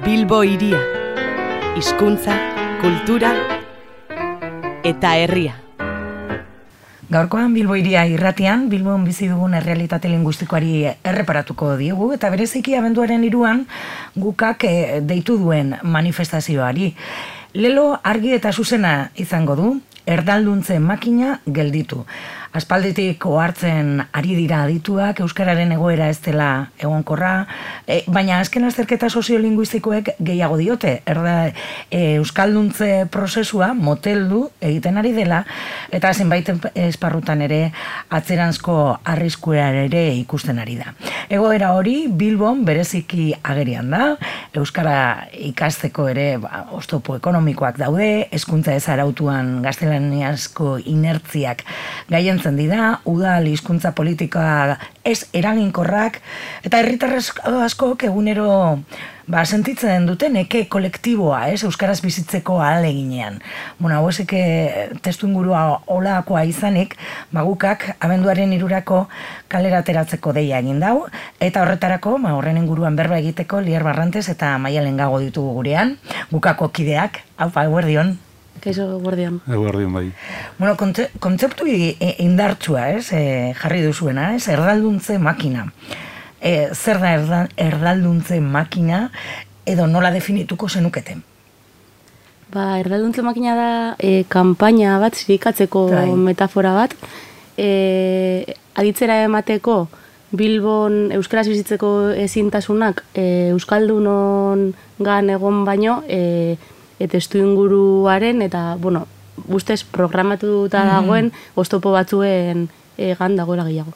Bilbo hiria, hizkuntza, kultura eta herria. Gaurkoan Bilbo hiria irratian, Bilbon bizi dugun errealitate linguistikoari erreparatuko diegu, eta bereziki abenduaren 3 gukak deitu duen manifestazioari. Lelo argi eta zuzena izango du, erdalduntze makina gelditu. Aspalditik ohartzen ari dira adituak, euskararen egoera ez dela egonkorra, baina azken azterketa soziolinguistikoek gehiago diote. Euskalduntze prozesua moteldu egiten ari dela, eta zenbait esparrutan ere atzeranzko arriskuea ere ikusten ari da. Egoera hori Bilbon bereziki agerian da, euskara ikasteko ere oztopo ekonomikoak daude, hezkuntza ez arautuan gaztelaniazko inertziak gaientzen dira, udal hizkuntza politika ez eraginkorrak, eta herritar askok egunero sentitzen dute neke kolektiboa, euskaraz bizitzeko ahaleginean. Hau esek testu ingurua olakoa izanik, gukak abenduaren 3 kalera ateratzeko deia egin dau, eta horretarako, horren inguruan berba egiteko, Lier Barrantes eta Maialen Gago ditugu gurean, gukako kideak, haupa, eguerdion. Kaixo, eguerdion. Eguerdion bai. Kontzeptu indartsua, jarri duzuena, erdalduntze makina. Zer da erdalduntze makina, edo nola definituko zenuketen? Erdalduntze makina da kanpaina bat, zirikatzeko metafora bat, aditzera emateko Bilbon euskaraz bizitzeko ezintasunak euskaldunon gan egon baino, eta estu inguruaren, eta, ustez programatuta dagoen oztopo batzuen gan dagoela gehiago.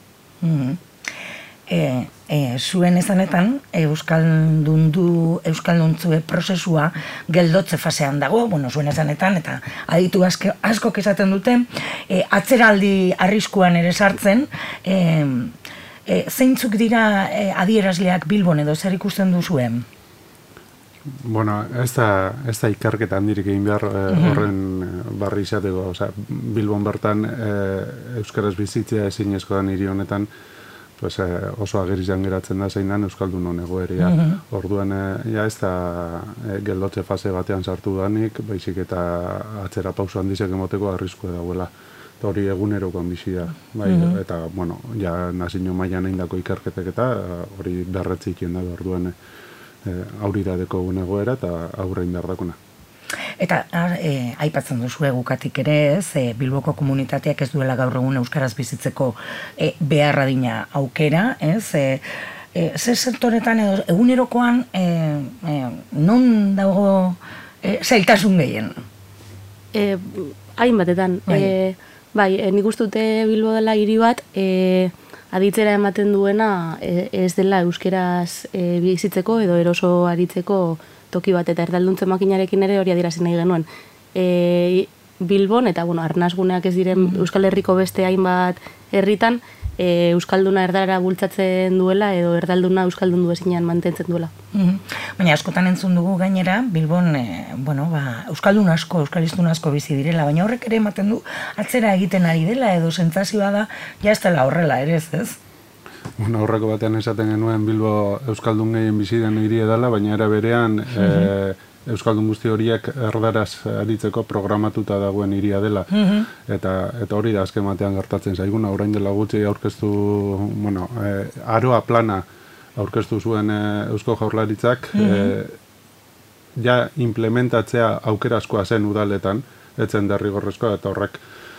Zuen ezanetan, euskalduntze prozesua geldotze fasean dago, zuen ezanetan, eta aditu askok esaten dute, atzeraldi arriskuan ere sartzen, zeintzuk dira adierazleak Bilbon edo zer ikusten duzuen? Ez da ikerketa handirik egin behar horren barri izateko. Bilbon bertan euskaraz bizitzea ezinezko da hiri honetan oso agerizan geratzen da zein dan euskaldunon egoeria. Orduan ez da geldotze fase batean sartu danik, baizik eta atzera pauso handizek emoteko arriskua dagoela. Eta hori egunerokoan bizi da. Eta, nazio mailan egindako ikerketek eta hori berretzikien da orduan auridadeko egoera eta aurrein behar dakuna. Eta aipatzen duzu gukatik ere Bilboko komunitateak ez duela gaur egun euskaraz bizitzeko beharra dina aukera, zer sektoretan edo egunerokoan non dago zailtasun gehien? Hainbatetan. Nik uste dute Bilbo dela hiri bat, aditzera ematen duena ez dela euskeraz bizitzeko edo eroso aritzeko toki bat, eta erdalduntze makinarekin ere hori adierazi nahi genuen. Bilbon, eta arnasguneak ez diren Euskal Herriko beste hainbat herritan, euskalduna erdalara bultzatzen duela edo erdalduna euskaldundu ezinean mantentzen duela. Baina askotan entzun dugu gainera, Bilbon euskaldun asko, euskaliztun asko bizi direla, baina horrek ere ematen du atzera egiten ari dela edo sentsazioa da ja ez dela horrela ere ez? Aurreko batean esaten genuen Bilbo euskaldun gehien bizi den hiri edala, baina era berean euskaldun guzti horiek erdaraz aritzeko programatuta dagoen hiria dela. Eta hori da azken batean gertatzen zaiguna, orain dela gutxi aurkeztu, aroa plana aurkeztu zuen Eusko Jaurlaritzak, ja implementatzea aukerazkoa zen udaletan, etzen derrigorrezkoa, eta horrek,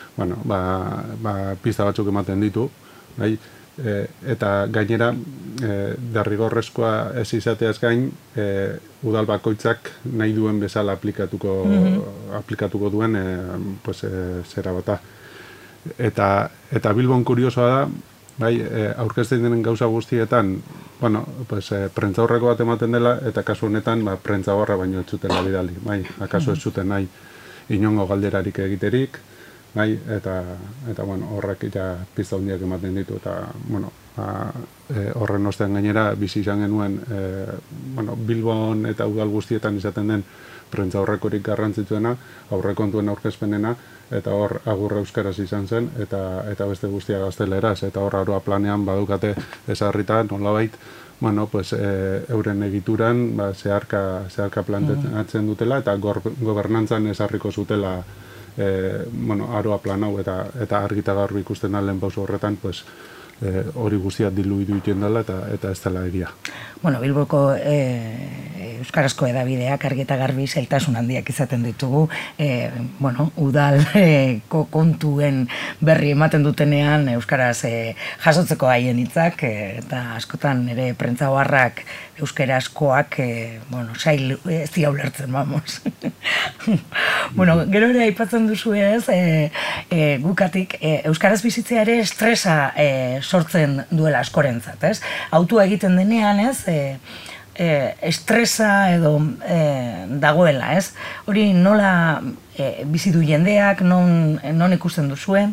pista batzuk ematen ditu, eta gainera derrigorrezkoa ez izateaz gain udal bakoitzak nahi duen bezala aplikatuko duen zera bata. Eta Bilbon kuriosoa da, aurkezten denen gauza guztietan, prentzaurreko bat ematen dela, eta kasu honetan prentzaurra baino ez zuten bidali. Akaso ez zuten nahi inongo galderarik egiterik, eta horrek pizta hundiak ematen ditu, eta horren ostean gainera bizi izan genuen Bilbon eta udal guztietan izaten den prentza horrekorik garrantzitsuena, aurrekontuen aurkezpenena, eta hor agurra euskaraz izan zen, eta beste guztia gazteleraz, eta hor aroa planean badukate ezarrita nolabait bueno, pues, euren egituran zeharka planteatzen dutela eta gobernantzan ezarriko zutela bueno, aroa plan hau eta argita garbi ikusten da lehen pauso horretan, pues, hori guztia diluidu egiten dela eta ez dela egia. Bueno, Bilboko euskarazko edabideak argi eta garbi zailtasun handiak izaten ditugu, bueno, udal kontuen berri ematen dutenean euskaraz jasotzeko haien hitzak eta askotan ere prentza oharrak euskarazkoak bueno, sail ez dira ulertzen, vamos. Bueno, gero ere aipatzen duzu ez, gukatik euskaraz bizitzea ere estresa sortzen duela askorentzat, ez? Autua egiten denean, ez? Estresa edo dagoela, ez? Hori nola bizi du jendeak, non ikusten duzue?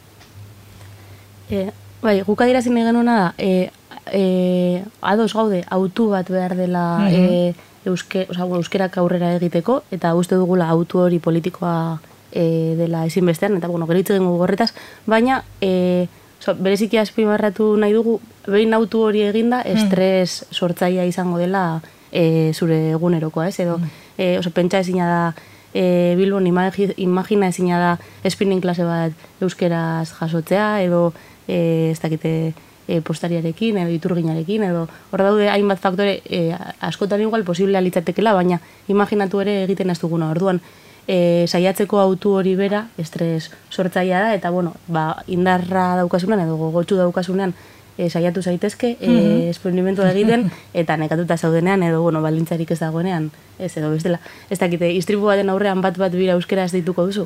Bai, guk adierazin nahi genuena da, ados gaude autu bat behar dela euskerak aurrera egiteko, eta uste dugula autu hori politikoa dela ezinbestean, eta bueno, gero hitz egingo horretaz, baina bereziki azpimarratu nahi dugu, behin autu hori eginda, estres sortzailea izango dela zure egunerokoa, ez? Edo, pentsa ezina da, Bilbon imagina ezina da spinning klase bat euskeraz jasotzea, edo ez dakite postariarekin, edo iturginarekin, edo hor daude hainbat faktore askotan igual posiblea litzatekela, baina imaginatu ere egiten ez duguna. Orduan, saiatzeko autu hori bera, estres sortzailea da, eta bueno, indarra daukasunean edo gogotsu daukasunean saiatu zaitezke, esperimentua egiten, eta nekatuta zaudenean, edo bueno, baldintzarik ez dagoenean, ez edo bestela. Ez dakite, istripu baten aurrean bat bira euskera ez dituko duzu?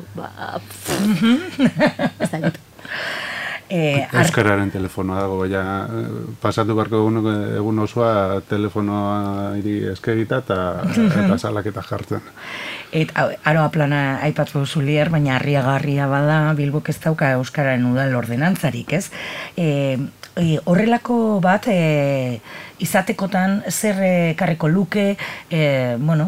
Ez dakit. Euskararen telefonoa dago, baina pasatu barko egun osoa telefonoa eskegita eta salaketa jartzen. Aroa plana aipatu zulier, baina harriagarria bada Bilbok ez dauka euskararen udal ordenantzarik, ez? Horrelako bat izatekotan zer ekarriko luke, bueno,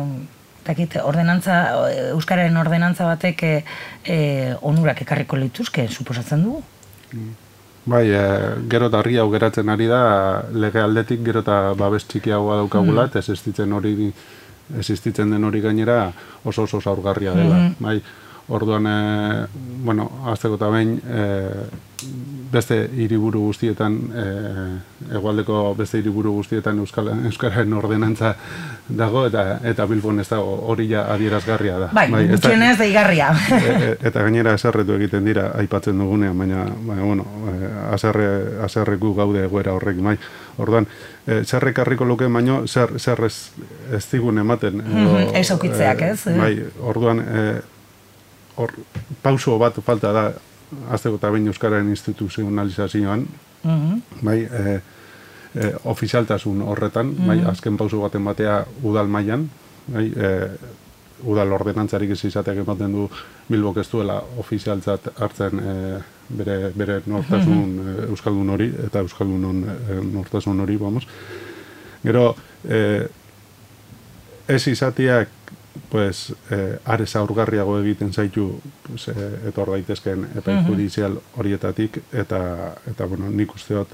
euskararen ordenantza batek onurak ekarriko lituzke, suposatzen dugu? Bai, gero eta harri hau geratzen ari da, lege aldetik gero eta babes txikiagoa daukagula, eta existitzen den hori gainera oso zaurgarria dela. Bai, orduan, bueno, azteko eta behin, beste hiriburu guztietan, hegoaldeko beste hiriburu guztietan euskararen ordenantza dago, eta Bilbon ez dago, hori ja adierazgarria da. Bai, gutxienez deigarria. Eta gainera haserretu egiten dira aipatzen dugunean, baina bueno, haserreku gaude egoera horrekin, bai. Orduan, zer ekarriko luke, baino zer ez digun ematen. Ez aukitzeak, ez? Bai, orduan, pauso bat falta da azteko eta behin euskararen instituzionalizazioan, bai, ofizialtasun horretan, bai, azken pauso baten batea udal mailan, bai, udal ordenantzarik ez izateak ematen du Bilbok ez duela ofizialtzat hartzen bere nortasun euskaldun hori, eta euskaldunon nortasun hori, vamos. Gero, ez izateak pues are zaurgarriago egiten zaitu pues, etor daitezken epai judizial horietatik eta bueno, nik uste dut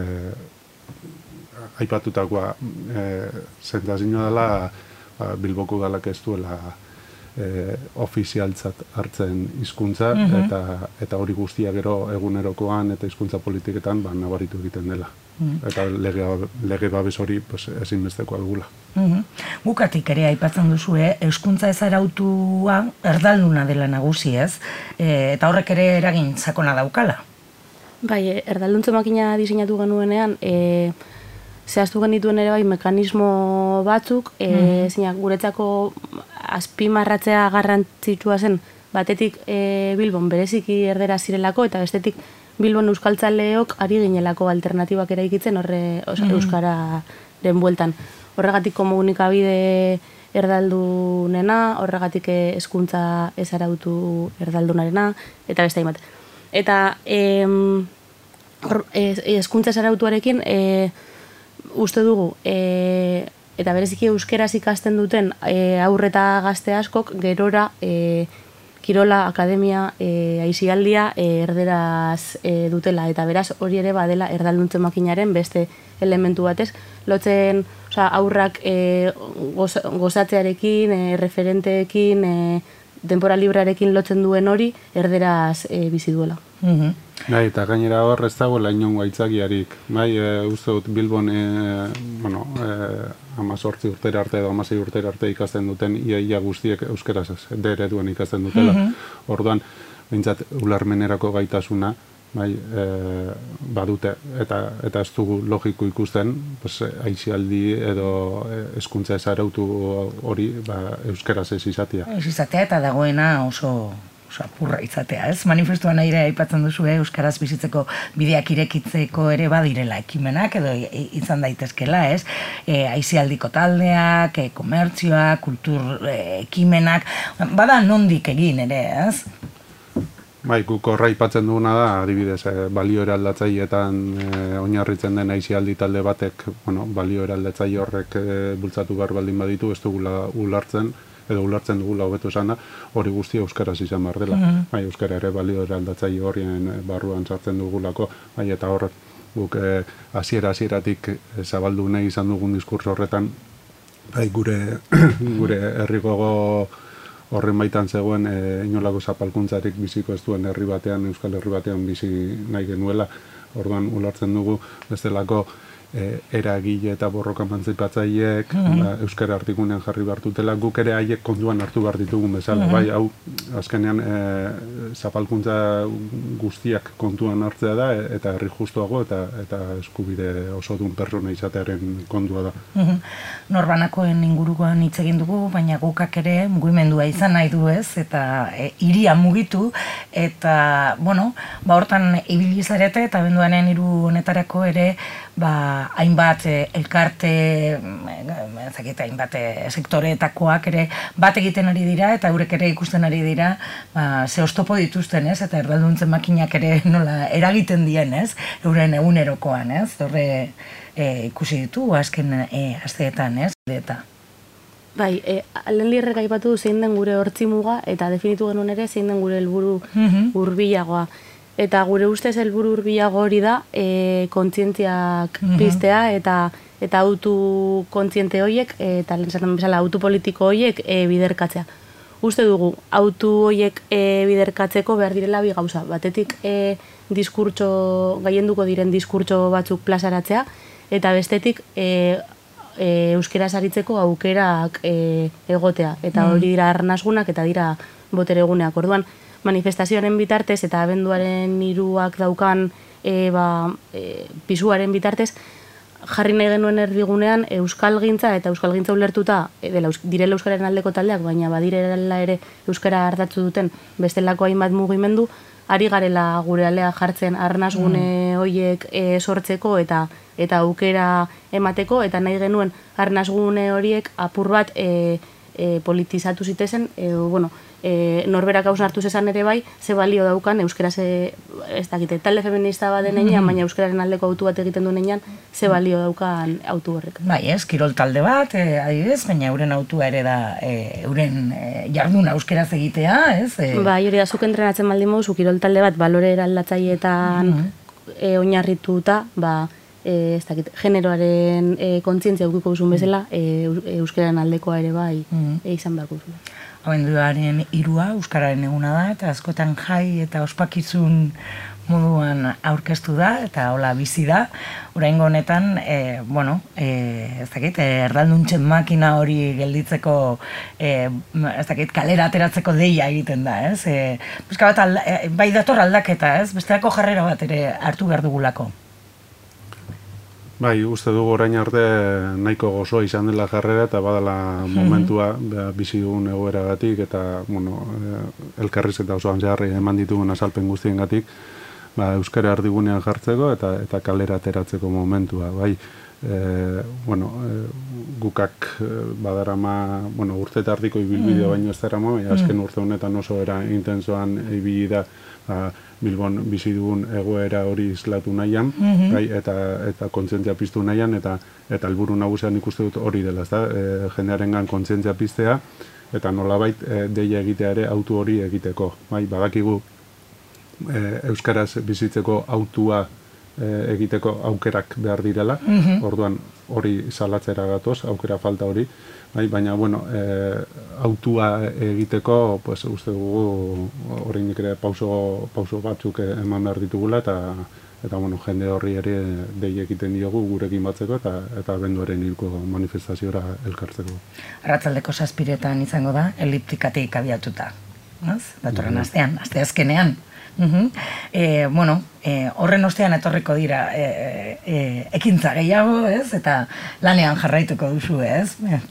aipatutakoa zentazioa dela Bilboko galak ez duela ofizialtzat hartzen hizkuntza eta hori guztia gero egunerokoan eta hizkuntza politiketan nabaritu egiten dela. Eta lege babes hori pues, ezinbestekoa dugula. Bukatik ere aipatzen duzue, euskuntza ezarautua erdalduna dela nagusi, ez? Eta horrek ere eragin sakona daukala. Bai, erdalduntze makina diseinatu genuenean, zehaztu genituen ere bai mekanismo batzuk, guretzako azpimarratzea garrantzitsua zen, batetik Bilbon bereziki erdera zirelako, eta bestetik Bilbon euskaltzaleok ari ginelako alternatibak eraikitzen euskararen bueltan. Horregatik komunikabide erdaldunena, horregatik hezkuntza ezarautu erdaldunarena, eta beste hainbat. Eta hezkuntza ezarautuarekin uste dugu, eta bereziki euskeraz ikasten duten aurre eta gazte askok gerora kirola, akademia, aisialdia erderaz dutela, eta beraz hori ere badela erdalduntzen makinaren beste elementu batez, lotzen aurrak gozatzearekin, referenteekin, denbora librearekin lotzen duen hori erderaz bizi duela. Bai, eta gainera hor ez dagoela inongo aitzakiarik. Bai, uste dut Bilbon 18 urtera arte edo 16 urtera arte ikasten duten ia guztiek euskaraz D ereduen ikasten dutela. Orduan, behintzat ulermenerako gaitasuna bai, badute eta ez dugu logiko ikusten, aisialdi edo hezkuntza ez arautu hori euskaraz ez izatea. Ez izatea eta dagoena oso apurra izatea, ez? Manifestuan aire aipatzen duzu, euskaraz bizitzeko bideak irekitzeko ere badirela ekimenak, edo izan daitezkela, ez? Aisialdiko taldeak, komertzioak, kultur ekimenak, bada nondik egin ere, ez? Bai, guk horra aipatzen duguna da, adibidez, balio eraldatzaileetan oinarritzen den aisialdi talde batek, balio eraldatzaile horrek bultzatu behar baldin baditu, ez dugula ulertzen dugula hobeto esan da, hori guztia euskaraz izan behar dela. Bai, euskara ere balio eraldatzaile horien barruan sartzen dugulako, bai, eta hor guk hasieratik zabaldu nahi izan dugun diskurso horretan, bai, gure herrigogo horren baitan zegoen inolako zapalkuntzarik biziko ez duen euskal herri batean bizi nahi genuela. Orduan ulertzen dugu bestelako eragile eta borroka emantzipatzaileek euskara artikunean jarri behar dutela, guk ere haiek kontuan hartu behar ditugun bezala. Bai, hau azkenean zapalkuntza guztiak kontuan hartzea da eta herri justuago eta eskubide osodun pertsona izatearen kontua da. Norbanakoen inguruan hitz egin dugu, baina gukak ere mugimendua izan nahi du, ez? Eta hiria mugitu eta, hortan ibili zarete eta abenduaren 3 honetarako ere hainbat elkarte, hainbat sektoreetakoak ere bat egiten ari dira eta eurek ere ikusten ari dira ze oztopo dituzten, ez? Eta erdalduntzen makinak ere nola eragiten dien, ez? Euren egunerokoan, ez? Horre ikusi ditu azken asteetan, ez? Bai, lehen lirrek aipatu zein den gure hortzimuga eta definitu genuen ere zein den gure helburu hurbilagoa. Eta gure ustez helburu hurbilago hori da kontzientziak piztea eta autu kontziente horiek eta lehen esaten bezala autu politiko horiek biderkatzea. Uste dugu, autu horiek biderkatzeko behar direla bi gauza. Batetik gaienduko diren diskurtso batzuk plazaratzea eta bestetik euskeraz aritzeko aukerak egotea. Eta hori dira arnasgunak eta dira botereguneak. Orduan, manifestazioaren bitartez eta abenduaren 3ak daukan pisuaren bitartez jarri nahi genuen erdigunean euskalgintza eta euskalgintza ulertuta direla euskararen aldeko taldeak, baina badirela ere euskara ardatzu duten bestelako hainbat mugimendu, ari garela gure alea jartzen arnasgune horiek sortzeko eta aukera emateko, eta nahi genuen arnasgune horiek apur bat politizatu zitezen, norberak hausnartu zezan ere bai, ze balio daukan euskaraz, ez dakite, talde feminista bat denean, baina euskararen aldeko autu bat egiten duenean, ze balio daukan autu horrek. Bai, ez, kirol talde bat, adibidez, baina euren autua ere da, euren jarduna euskaraz egitea, ez? Bai, hori da, zuk entrenatzen baldin modu, kirol talde bat, balore eraldatzaietan oinarrituta, ez dakit, generoaren kontzientzia ukiko duzun bezala, euskararen aldekoa ere bai izan beharko duzula. Abenduaren 3 euskararen eguna da, eta askotan jai eta ospakizun moduan aurkeztu da, eta hola bizi da. Oraingo honetan, ez dakit, erdalduntzen makina hori gelditzeko, ez dakit, kalera ateratzeko deia egiten da, ez? Bizka bat, bai dator aldaketa, ez? Bestelako jarrera bat ere hartu behar dugulako. Bai, uste dugu orain arte nahiko gozoa izan dela jarrera eta badala momentua bizi dugun egoeragatik eta elkarrizketa osoan zeharri eman ditugun azalpen guztiengatik euskara erdigunean jartzeko eta kalera ateratzeko momentua. Bai, gukak badarama, urte tardiko ibilbidea baino ez darama, azken urte honetan oso era intensoan ibili da Bilbon bizi dugun egoera hori islatu nahian, eta kontzientzia piztu nahian, eta helburu nagusian ikuste dut hori dela, jendearengan kontzientzia piztea, eta nolabait deia egitea ere autu hori egiteko. Bai, badakigu euskaraz bizitzeko autua egiteko aukerak behar direla, orduan hori salatzera gatoz, aukera falta hori, bai, baina, bueno, autua egiteko, pues, uste dugu, oraindik ere pauso batzuk eman behar ditugula, eta bueno, jende horri ere dei egiten diogu gurekin batzeko, eta abenduaren hilko manifestaziora elkartzeko. Arratsaldeko 7:00 izango da, eliptikatik abiatuta, datorren astean, asteazkenean. Bueno, horren ostean etorriko dira ekintza gehiago, ez? Eta lanean jarraituko duzu, ez?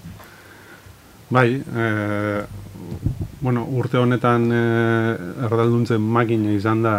Bai, bueno, urte honetan erdalduntzen makina izan da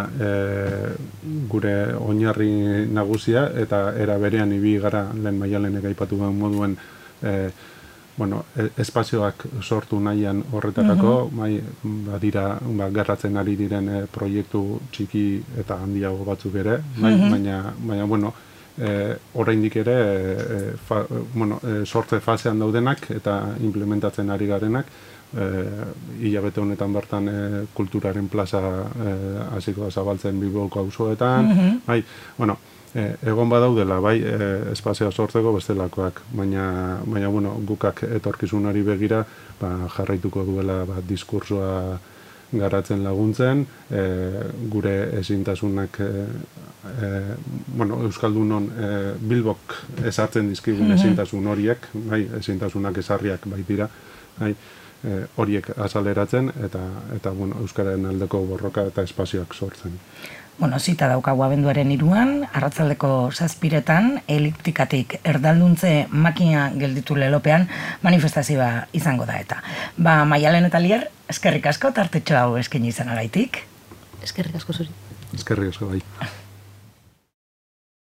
gure oinarri nagusia, eta era berean ibi gara lehen Maialenek aipatu den moduen bueno, espazioak sortu nahian horretarako, badira, garratzen ari diren proiektu txiki eta handiago batzuk ere, baina, bueno, oraindik ere, bueno, sortze fasean daudenak eta implementatzen ari garenak, hilabete honetan bertan kulturaren plaza hasiko da zabaltzen Bilboko auzoetan, bai, bueno, egon badaudela, bai, espazioa sortzeko bestelakoak, baina bueno, gukak etorkizunari begira, jarraituko duela diskursoa garatzen laguntzen, gure ezintasunak, bueno, Euskaldunon Bilbok ezartzen dizkigun ezintasun horiek, bai, ezintasunak ezarriak baitira, bai, horiek azaleratzen, eta bueno, Euskararen aldeko borroka eta espazioak sortzen. Bueno, zita daukagu abenduaren 3, arratsaldeko 7:00 eliptikatik erdalduntze makina gelditu lelopean manifestazioa izango da eta. Maialen eta Lier, eskerrik asko tartetxo hau eskaini izanagaitik. Eskerrik asko zuri. Eskerrik asko, bai.